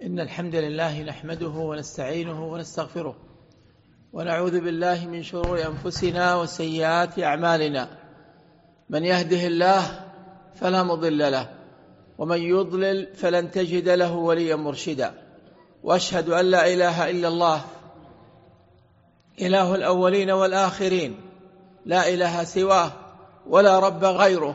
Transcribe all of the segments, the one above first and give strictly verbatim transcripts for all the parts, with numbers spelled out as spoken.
إن الحمد لله نحمده ونستعينه ونستغفره ونعوذ بالله من شرور أنفسنا وسيئات أعمالنا. من يهده الله فلا مضل له ومن يضلل فلن تجد له وليا مرشدا. وأشهد أن لا إله إلا الله إله الأولين والآخرين، لا إله سواه ولا رب غيره.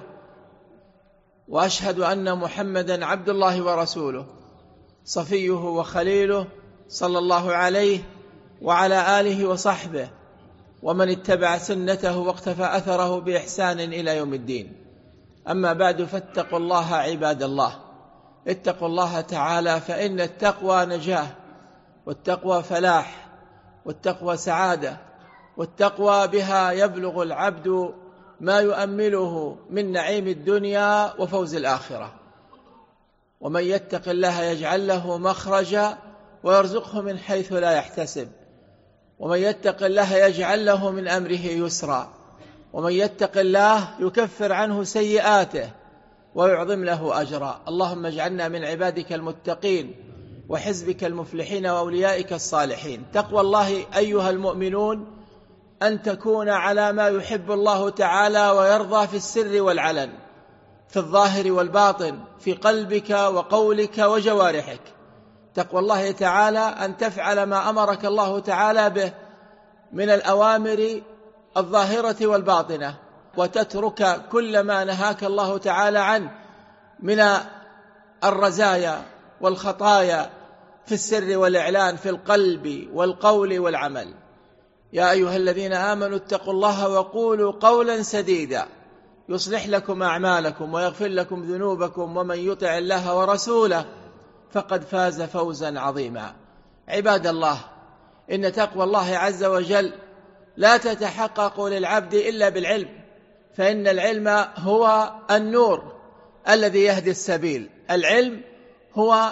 وأشهد أن محمدا عبد الله ورسوله صفيه وخليله صلى الله عليه وعلى آله وصحبه ومن اتبع سنته واقتفى أثره بإحسان إلى يوم الدين. أما بعد، فاتقوا الله عباد الله، اتقوا الله تعالى، فإن التقوى نجاة، والتقوى فلاح، والتقوى سعادة، والتقوى بها يبلغ العبد ما يؤمله من نعيم الدنيا وفوز الآخرة. ومن يتق الله يجعل له مخرجا ويرزقه من حيث لا يحتسب، ومن يتق الله يجعل له من أمره يسرا، ومن يتق الله يكفر عنه سيئاته ويعظم له أجرا. اللهم اجعلنا من عبادك المتقين وحزبك المفلحين وأوليائك الصالحين. تقوى الله أيها المؤمنون أن تكون على ما يحب الله تعالى ويرضى في السر والعلن، في الظاهر والباطن، في قلبك وقولك وجوارحك. تقوى الله تعالى أن تفعل ما أمرك الله تعالى به من الأوامر الظاهرة والباطنة، وتترك كل ما نهاك الله تعالى عنه من الرزايا والخطايا في السر والإعلان، في القلب والقول والعمل. يا أيها الذين آمنوا اتقوا الله وقولوا قولا سديدا يصلح لكم أعمالكم ويغفر لكم ذنوبكم، ومن يطع الله ورسوله فقد فاز فوزا عظيما. عباد الله، إن تقوى الله عز وجل لا تتحقق للعبد إلا بالعلم، فإن العلم هو النور الذي يهدي السبيل. العلم هو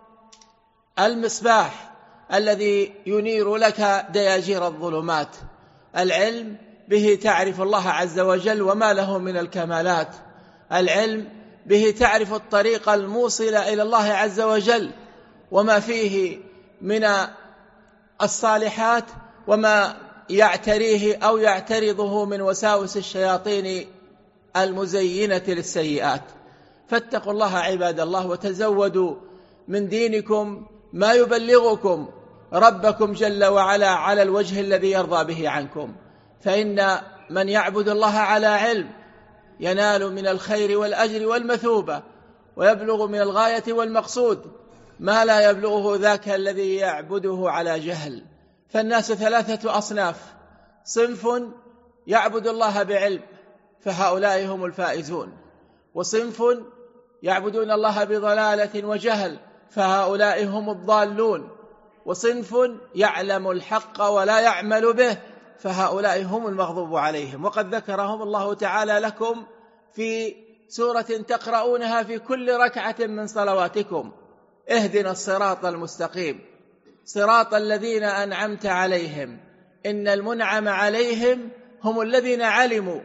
المصباح الذي ينير لك دياجير الظلمات. العلم به تعرف الله عز وجل وما له من الكمالات. العلم به تعرف الطريق الموصل إلى الله عز وجل وما فيه من الصالحات وما يعتريه أو يعترضه من وساوس الشياطين المزينة للسيئات. فاتقوا الله عباد الله، وتزودوا من دينكم ما يبلغكم ربكم جل وعلا على الوجه الذي يرضى به عنكم، فإن من يعبد الله على علم ينال من الخير والأجر والمثوبة، ويبلغ من الغاية والمقصود ما لا يبلغه ذاك الذي يعبده على جهل. فالناس ثلاثة أصناف: صنف يعبد الله بعلم فهؤلاء هم الفائزون، وصنف يعبدون الله بضلالة وجهل فهؤلاء هم الضالون، وصنف يعلم الحق ولا يعمل به فهؤلاء هم المغضوب عليهم. وقد ذكرهم الله تعالى لكم في سورة تقرؤونها في كل ركعة من صلواتكم: اهدنا الصراط المستقيم صراط الذين أنعمت عليهم. إن المنعم عليهم هم الذين علموا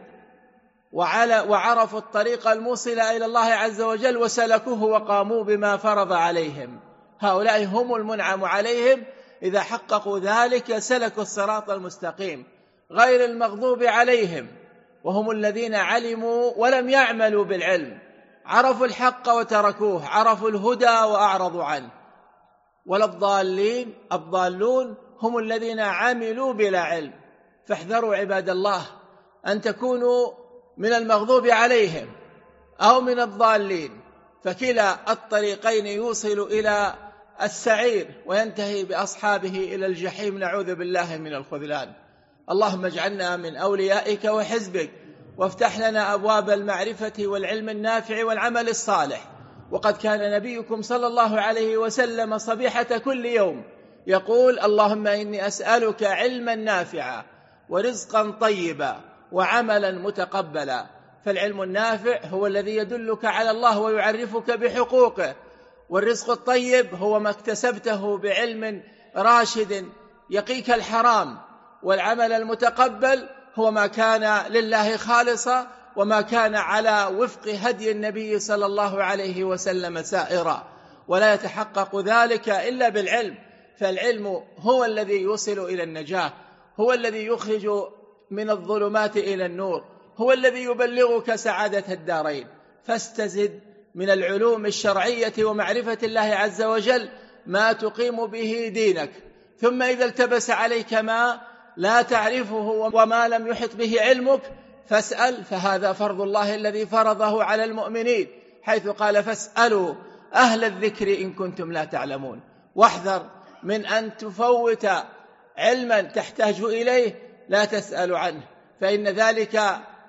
وعرفوا الطريق الموصل إلى الله عز وجل وسلكوه وقاموا بما فرض عليهم. هؤلاء هم المنعم عليهم، إذا حققوا ذلك سلكوا الصراط المستقيم، غير المغضوب عليهم، وهم الذين علموا ولم يعملوا بالعلم، عرفوا الحق وتركوه، عرفوا الهدى وأعرضوا عنه. ولا الضالين، الضالون هم الذين عملوا بلا علم. فاحذروا عباد الله أن تكونوا من المغضوب عليهم أو من الضالين، فكلا الطريقين يوصل إلى السعير وينتهي بأصحابه إلى الجحيم، نعوذ بالله من الخذلان. اللهم اجعلنا من أوليائك وحزبك، وافتح لنا أبواب المعرفة والعلم النافع والعمل الصالح. وقد كان نبيكم صلى الله عليه وسلم صبيحة كل يوم يقول: اللهم إني أسألك علما نافعا ورزقا طيبا وعملا متقبلا. فالعلم النافع هو الذي يدلك على الله ويعرفك بحقوقه، والرزق الطيب هو ما اكتسبته بعلم راشد يقيك الحرام، والعمل المتقبل هو ما كان لله خالصا وما كان على وفق هدي النبي صلى الله عليه وسلم سائرا. ولا يتحقق ذلك إلا بالعلم، فالعلم هو الذي يوصل إلى النجاة، هو الذي يخرج من الظلمات إلى النور، هو الذي يبلغك سعادة الدارين. فاستزد من العلوم الشرعية ومعرفة الله عز وجل ما تقيم به دينك. ثم إذا التبس عليك ما لا تعرفه وما لم يحط به علمك فاسأل، فهذا فرض الله الذي فرضه على المؤمنين، حيث قال فاسألوا أهل الذكر إن كنتم لا تعلمون. واحذر من أن تفوت علما تحتاج إليه لا تسأل عنه، فإن ذلك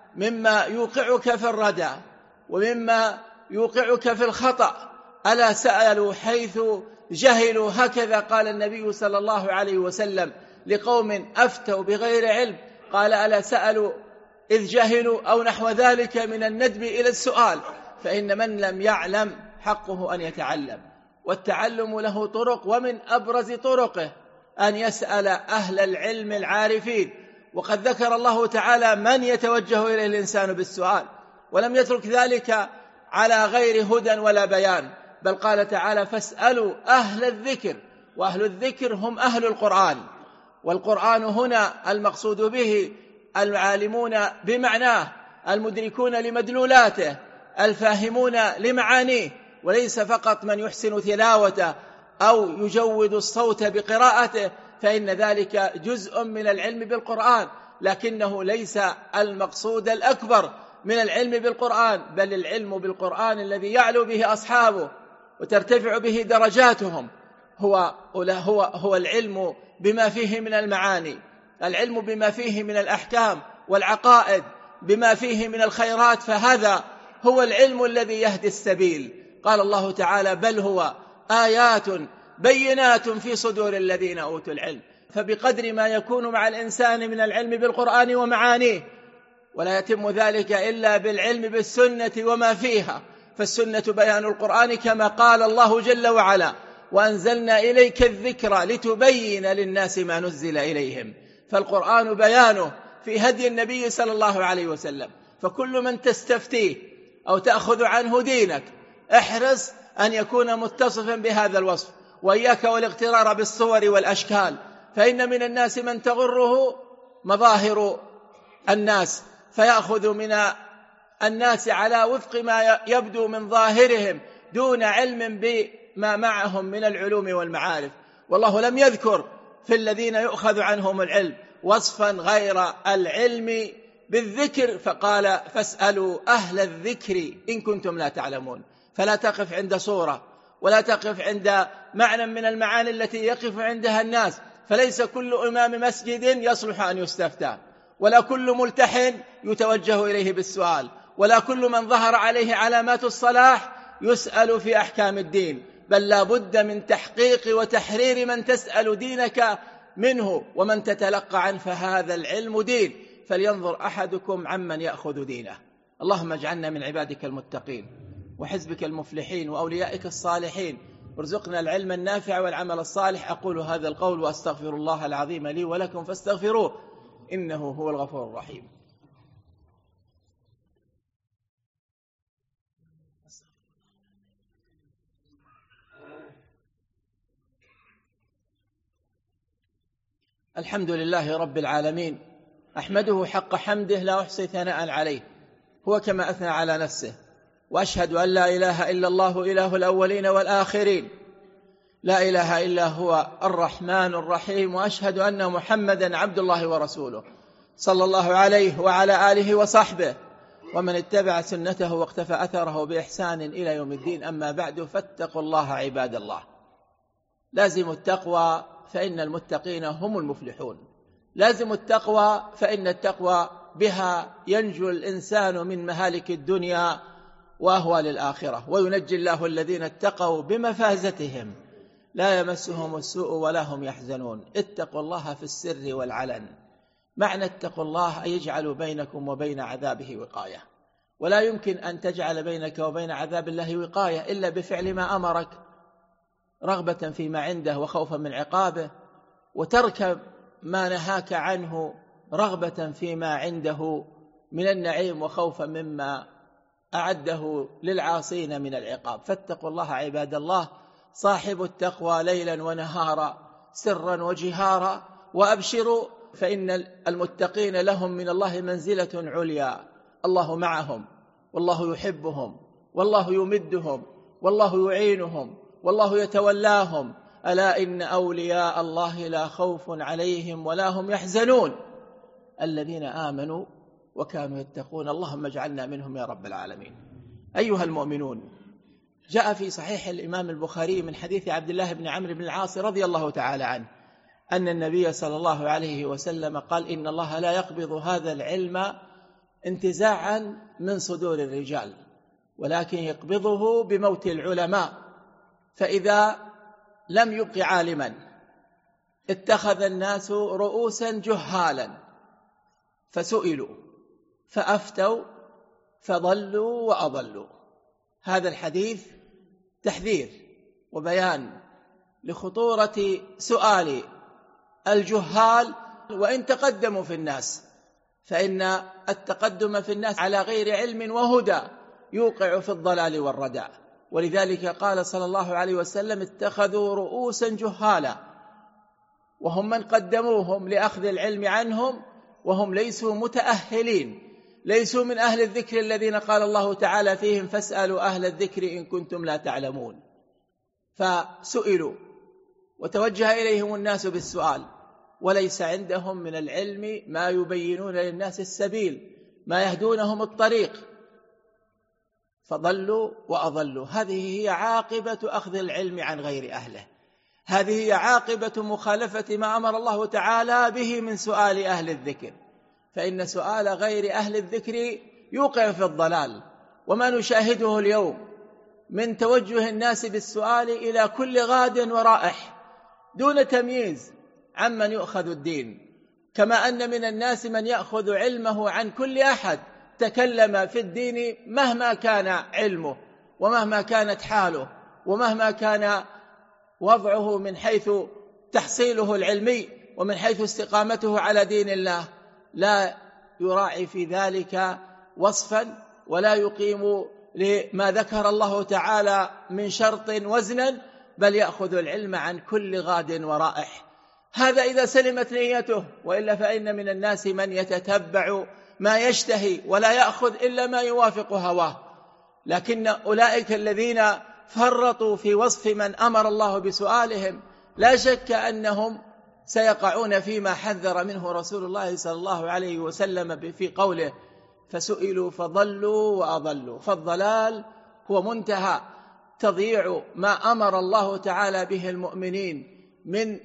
مما يوقعك في الردى ومما يوقعك في الخطأ. ألا سألوا حيث جهلوا، هكذا قال النبي صلى الله عليه وسلم لقوم أفتوا بغير علم، قال ألا سألوا إذ جهلوا أو نحو ذلك من الندب إلى السؤال. فإن من لم يعلم حقه أن يتعلم، والتعلم له طرق، ومن أبرز طرقه أن يسأل أهل العلم العارفين. وقد ذكر الله تعالى من يتوجه إليه الإنسان بالسؤال، ولم يترك ذلك على غير هدى ولا بيان، بل قال تعالى فاسألوا أهل الذكر، وأهل الذكر هم أهل القرآن. والقرآن هنا المقصود به العالمون بمعناه، المدركون لمدلولاته، الفاهمون لمعانيه، وليس فقط من يحسن تلاوته أو يجود الصوت بقراءته، فإن ذلك جزء من العلم بالقرآن، لكنه ليس المقصود الأكبر من العلم بالقرآن، بل العلم بالقرآن الذي يعلو به أصحابه وترتفع به درجاتهم هو هو هو العلم بما فيه من المعاني، العلم بما فيه من الأحكام والعقائد، بما فيه من الخيرات، فهذا هو العلم الذي يهدي السبيل. قال الله تعالى بل هو آيات بينات في صدور الذين أوتوا العلم. فبقدر ما يكون مع الإنسان من العلم بالقرآن ومعانيه، ولا يتم ذلك إلا بالعلم بالسنة وما فيها، فالسنة بيان القرآن كما قال الله جل وعلا وأنزلنا إليك الذكر لتبين للناس ما نزل إليهم. فالقرآن بيانه في هدي النبي صلى الله عليه وسلم. فكل من تستفتيه أو تأخذ عنه دينك احرص أن يكون متصفا بهذا الوصف، وإياك والاغترار بالصور والأشكال، فإن من الناس من تغره مظاهر الناس، فيأخذ من الناس على وفق ما يبدو من ظاهرهم دون علم بما معهم من العلوم والمعارف. والله لم يذكر في الذين يؤخذ عنهم العلم وصفا غير العلم بالذكر، فقال فاسألوا أهل الذكر إن كنتم لا تعلمون. فلا تقف عند صورة، ولا تقف عند معنى من المعاني التي يقف عندها الناس، فليس كل إمام مسجد يصلح أن يستفتى، ولا كل ملتحن يتوجه إليه بالسؤال، ولا كل من ظهر عليه علامات الصلاح يسأل في أحكام الدين، بل لا بد من تحقيق وتحرير من تسأل دينك منه ومن تتلقى عنه، فهذا العلم دين، فلينظر أحدكم عمن يأخذ دينه. اللهم اجعلنا من عبادك المتقين وحزبك المفلحين وأوليائك الصالحين، وارزقنا العلم النافع والعمل الصالح. أقول هذا القول وأستغفر الله العظيم لي ولكم فاستغفروه إنه هو الغفور الرحيم. الحمد لله رب العالمين، أحمده حق حمده لا أحصي ثناء عليه، هو كما أثنى على نفسه. وأشهد أن لا إله إلا الله إله الأولين والآخرين، لا إله إلا هو الرحمن الرحيم. وأشهد أن محمدا عبد الله ورسوله صلى الله عليه وعلى آله وصحبه ومن اتبع سنته واقتفى أثره بإحسان إلى يوم الدين. أما بعد، فاتقوا الله عباد الله. لازم التقوى فإن المتقين هم المفلحون. لازم التقوى فإن التقوى بها ينجو الإنسان من مهالك الدنيا وأهوال الآخرة، وينجي الله الذين اتقوا بمفازتهم لا يمسهم السوء ولا هم يحزنون. اتقوا الله في السر والعلن. معنى اتقوا الله أن يجعل بينكم وبين عذابه وقاية، ولا يمكن أن تجعل بينك وبين عذاب الله وقاية إلا بفعل ما أمرك، رغبة فيما عنده وخوفا من عقابه، وترك ما نهاك عنه رغبة فيما عنده من النعيم وخوفا مما أعده للعاصين من العقاب. فاتقوا الله عباد الله، صاحب التقوى ليلا ونهارا سرا وجهارا، وأبشروا فإن المتقين لهم من الله منزلة عليا، الله معهم والله يحبهم والله يمدهم والله يعينهم والله يتولاهم، ألا إن أولياء الله لا خوف عليهم ولا هم يحزنون الذين آمنوا وكانوا يتقون. اللهم اجعلنا منهم يا رب العالمين. أيها المؤمنون، جاء في صحيح الإمام البخاري من حديث عبد الله بن عمرو بن العاص رضي الله تعالى عنه أن النبي صلى الله عليه وسلم قال: إن الله لا يقبض هذا العلم انتزاعا من صدور الرجال، ولكن يقبضه بموت العلماء، فإذا لم يبق عالما اتخذ الناس رؤوسا جهالا فسئلوا فأفتوا فضلوا وأضلوا. هذا الحديث تحذير وبيان لخطورة سؤال الجهال وإن تقدموا في الناس، فإن التقدم في الناس على غير علم وهدى يوقع في الضلال والردى. ولذلك قال صلى الله عليه وسلم: اتخذوا رؤوسا جهالا، وهم من قدموهم لأخذ العلم عنهم وهم ليسوا متأهلين، ليسوا من أهل الذكر الذين قال الله تعالى فيهم: فاسألوا أهل الذكر إن كنتم لا تعلمون. فسئلوا وتوجه إليهم الناس بالسؤال، وليس عندهم من العلم ما يبينون للناس السبيل، ما يهدونهم الطريق، فضلوا وأضلوا. هذه هي عاقبة أخذ العلم عن غير أهله، هذه هي عاقبة مخالفة ما أمر الله تعالى به من سؤال أهل الذكر، فإن سؤال غير أهل الذكر يوقع في الضلال. وما نشاهده اليوم من توجه الناس بالسؤال إلى كل غاد ورائح دون تمييز عمن يؤخذ الدين، كما أن من الناس من يأخذ علمه عن كل أحد تكلم في الدين مهما كان علمه ومهما كانت حاله ومهما كان وضعه من حيث تحصيله العلمي ومن حيث استقامته على دين الله، لا يراعي في ذلك وصفا ولا يقيم لما ذكر الله تعالى من شرط وزنا، بل يأخذ العلم عن كل غاد ورائح. هذا إذا سلمت نيته، وإلا فإن من الناس من يتتبع ما يشتهي ولا يأخذ إلا ما يوافق هواه. لكن أولئك الذين فرطوا في وصف من أمر الله بسؤالهم لا شك أنهم سيقعون فيما حذر منه رسول الله صلى الله عليه وسلم في قوله: فسئلوا فضلوا وأضلوا. فالضلال هو منتهى تضييع ما أمر الله تعالى به المؤمنين من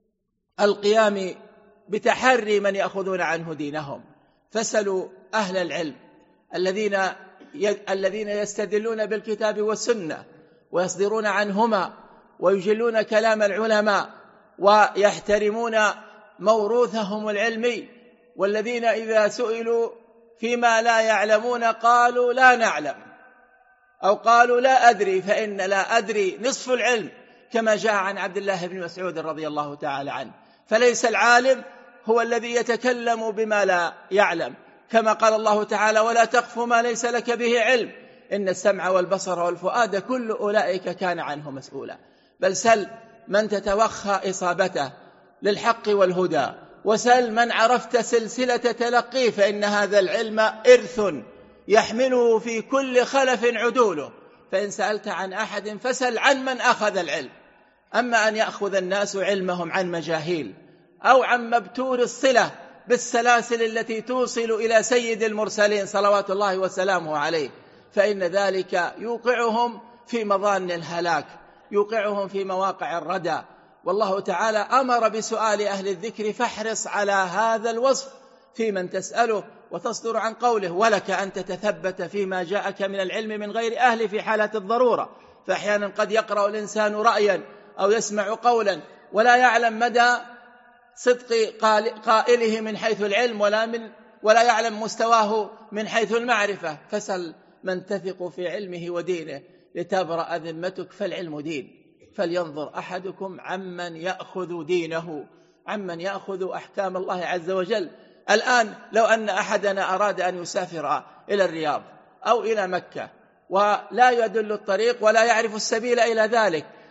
القيام بتحري من يأخذون عنه دينهم. فاسألوا أهل العلم الذين الذين يستدلون بالكتاب والسنة ويصدرون عنهما ويجلون كلام العلماء ويحترمون موروثهم العلمي، والذين إذا سئلوا فيما لا يعلمون قالوا لا نعلم، أو قالوا لا أدري، فإن لا أدري نصف العلم، كما جاء عن عبد الله بن مسعود رضي الله تعالى عنه. فليس العالم هو الذي يتكلم بما لا يعلم، كما قال الله تعالى: ولا تقف ما ليس لك به علم إن السمع والبصر والفؤاد كل أولئك كان عنه مسؤولا. بل سل من تتوخى إصابته للحق والهدى، وسل من عرفت سلسلة تلقيه، فإن هذا العلم إرث يحمله في كل خلف عدوله. فإن سألت عن أحد فسل عن من أخذ العلم. أما أن يأخذ الناس علمهم عن مجاهيل أو عن مبتور الصلة بالسلاسل التي توصل إلى سيد المرسلين صلوات الله وسلامه عليه، فإن ذلك يوقعهم في مظان الهلاك، يوقعهم في مواقع الردى. والله تعالى أمر بسؤال أهل الذكر، فاحرص على هذا الوصف في من تسأله وتصدر عن قوله: ولك أن تتثبت فيما جاءك من العلم من غير أهل في حالة الضرورة. فأحيانا قد يقرأ الإنسان رأيا أو يسمع قولا ولا يعلم مدى صدق قائله من حيث العلم ولا, من ولا يعلم مستواه من حيث المعرفة. فسل من تثق في علمه ودينه لتبرأ ذمتك، فالعلم دين. فلينظر أحدكم عمن يأخذ دينه، عمن يأخذ أحكام الله عز وجل. الآن لو أن أحدنا أراد أن يسافر إلى الرياض أو إلى مكة ولا يدل الطريق ولا يعرف السبيل إلى ذلك،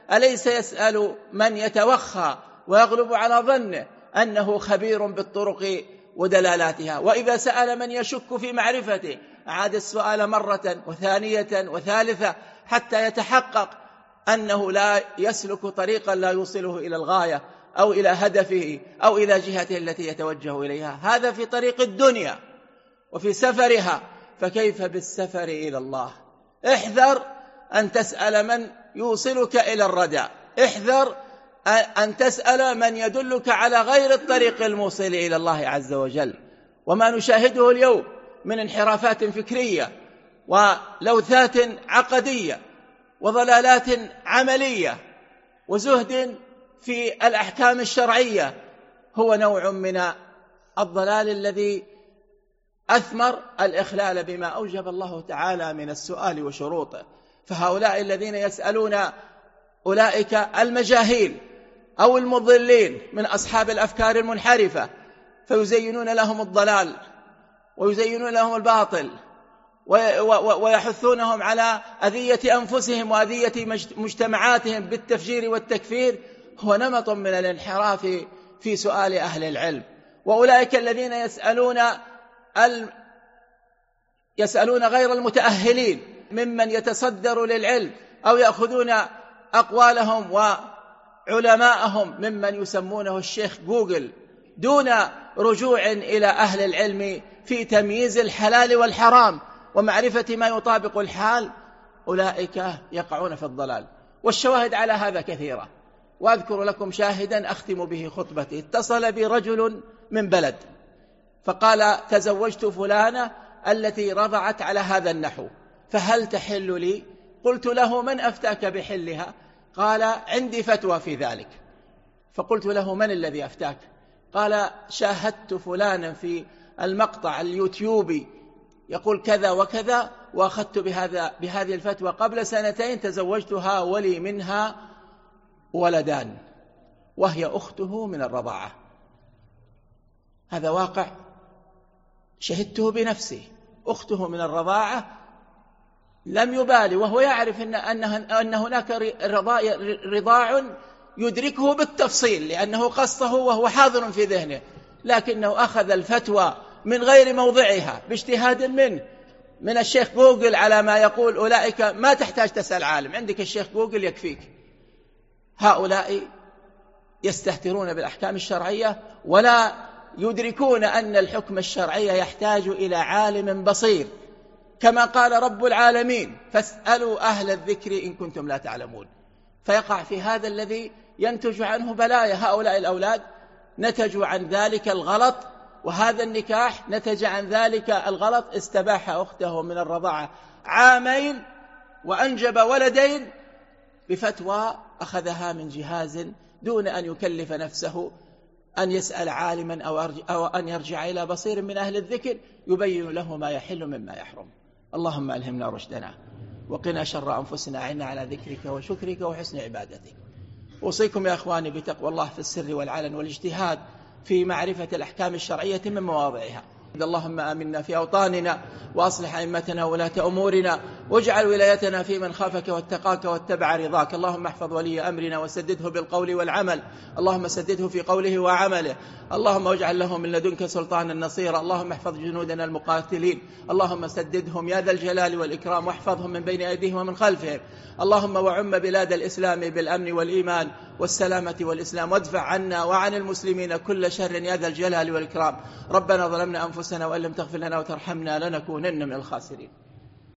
أليس يسأل من يتوخى ويغلب على ظنه أنه خبير بالطرق ودلالاتها؟ وإذا سأل من يشك في معرفته أعاد السؤال مرة وثانية وثالثة حتى يتحقق أنه لا يسلك طريقا لا يوصله إلى الغاية أو إلى هدفه أو إلى جهته التي يتوجه إليها. هذا في طريق الدنيا وفي سفرها، فكيف بالسفر إلى الله؟ احذر أن تسأل من يوصلك إلى الردى، احذر أن تسأل من يدلك على غير الطريق الموصل إلى الله عز وجل. وما نشاهده اليوم من انحرافات فكرية ولوثات عقدية وضلالات عملية وزهد في الأحكام الشرعية هو نوع من الضلال الذي أثمر الإخلال بما أوجب الله تعالى من السؤال وشروطه. فهؤلاء الذين يسألون أولئك المجاهيل أو المضلين من أصحاب الأفكار المنحرفة فيزينون لهم الضلال ويزينون لهم الباطل ويحثونهم على أذية أنفسهم وأذية مجتمعاتهم بالتفجير والتكفير، هو نمط من الانحراف في سؤال أهل العلم. وأولئك الذين يسألون ال... يسألون غير المتأهلين ممن يتصدر للعلم أو يأخذون أقوالهم وعلماءهم ممن يسمونه الشيخ جوجل دون رجوع إلى أهل العلم في تمييز الحلال والحرام ومعرفة ما يطابق الحال، أولئك يقعون في الضلال. والشواهد على هذا كثيرة، وأذكر لكم شاهدا أختم به خطبتي. اتصل بي رجل من بلد فقال: تزوجت فلانة التي رضعت على هذا النحو، فهل تحل لي؟ قلت له: من أفتاك بحلها؟ قال: عندي فتوى في ذلك. فقلت له: من الذي أفتاك؟ قال: شاهدت فلانا في المقطع اليوتيوبي يقول كذا وكذا، وأخذت بهذا بهذه الفتوى قبل سنتين، تزوجتها ولي منها ولدان وهي أخته من الرضاعة. هذا واقع شهدته بنفسي، أخته من الرضاعة، لم يبالي وهو يعرف أن, أن هناك رضاع يدركه بالتفصيل لأنه قصه وهو حاضر في ذهنه، لكنه أخذ الفتوى من غير موضعها باجتهاد منه من الشيخ جوجل على ما يقول أولئك. ما تحتاج تسأل عالم، عندك الشيخ جوجل يكفيك. هؤلاء يستهترون بالأحكام الشرعية ولا يدركون أن الحكم الشرعي يحتاج إلى عالم بصير، كما قال رب العالمين: فاسألوا أهل الذكر إن كنتم لا تعلمون. فيقع في هذا الذي ينتج عنه بلايا. هؤلاء الأولاد نتجوا عن ذلك الغلط، وهذا النكاح نتج عن ذلك الغلط. استباح أخته من الرضاعة عامين وأنجب ولدين بفتوى أخذها من جهاز دون أن يكلف نفسه أن يسأل عالما أو أن يرجع إلى بصير من أهل الذكر يبين له ما يحل مما يحرم. اللهم ألهمنا رشدنا وقنا شر أنفسنا، أعنا على ذكرك وشكرك وحسن عبادتك. أوصيكم يا أخواني بتقوى الله في السر والعلن والاجتهاد في معرفة الأحكام الشرعية من مواضعها. اللهم آمنا في أوطاننا وأصلح أئمتنا وولاة أمورنا، واجعل ولايتنا في من خافك واتقاك واتبع رضاك. اللهم احفظ ولي أمرنا وسدده بالقول والعمل، اللهم سدده في قوله وعمله، اللهم واجعل له من لدنك سلطانا نصيرا. اللهم احفظ جنودنا المقاتلين، اللهم سددهم يا ذا الجلال والإكرام، واحفظهم من بين أيديهم ومن خلفهم. اللهم وعم بلاد الإسلام بالأمن والإيمان والسلامة والإسلام، وادفع عنا وعن المسلمين كل شر يا ذا الجلال والإكرام. ربنا ظلمنا أنفسنا وإن لم تغفر لنا وترحمنا لنكونن من الخاسرين.